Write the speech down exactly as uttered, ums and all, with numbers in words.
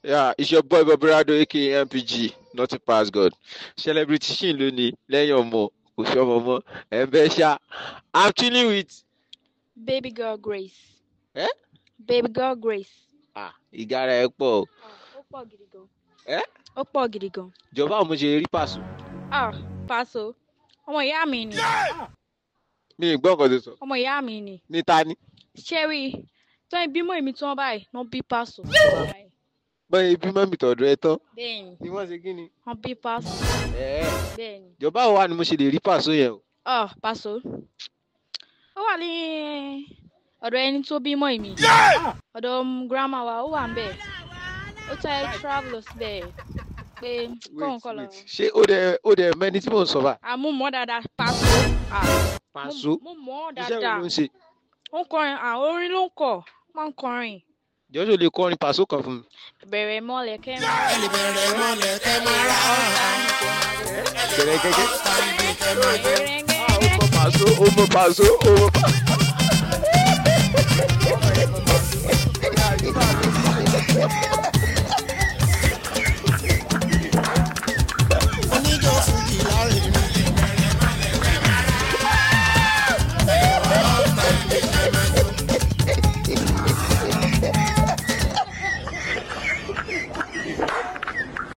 Yeah, it's your boy Babrado, aka M P G, not a pass God. Celebrity Shin Loni, Leon Mo, Oshomomo, and Besha. I'm chilling with. Baby girl Grace. Eh? Baby girl Grace. Ah, ìgárá ẹ pọ̀ o. Ah, ó pọ̀ gidi gan. Eh? Ó pọ̀ gidi gan. Jọba àwọn mo ṣe rí pàṣọ. Ah, Paso. Ọmọ ìyá mi ni. Mi ì gbọ́ nǹkan tó sọ. Ọmọ ìyá mi ni. Ní ta ni? Ṣẹ́rí, tó ń bímọ èmi tí wọ́n báyìí, wọ́n bí Paso. Bọ́n ibi mọ́mì tọ̀dọ̀ ẹ tán. Bẹ́ẹ̀ni, Ni wọ́n ṣe kí ni? wọ́n bí Paso. Eh. Bẹ́ẹ̀ni. Jọba àwọn wa ni mo ṣe lè rí pàṣọ yẹn o. Ah, Paso. Ó wà ní ọ̀dọ̀ ẹni tó bímọ èmi. Ọ̀dọ̀ grandma wa, ó wà ń bẹ̀. Ó tẹ́ travelers bẹ́ẹ̀ pé kóun kọ́ lọ. Ṣé ó dẹ ó dẹ mẹ́ni tí mò ń sọ bá? Àmú mọ́ dáadáa Paso. Ah, Pàṣọ. mo mọ̀ ọ́ Iṣẹ́ wo dáadáa. ló ń ṣe? Ó ń kọrin, àwọn orin ló ń kọ, máa ń kọrin. Jọ́sọ̀ lè kọrin pàṣọ kan fún mi. Bẹ̀rẹ̀ mọ́lẹ̀ kẹ́ máa ẹ lè bẹ̀rẹ̀ mọ́lẹ̀ kẹ́ máa rà á. Bẹ̀rẹ̀ gẹ́gẹ́. Kẹ́ máa jẹ́. Ah, ó mọ pàṣọ, ó mọ pàṣọ, ó mọ pàṣọ.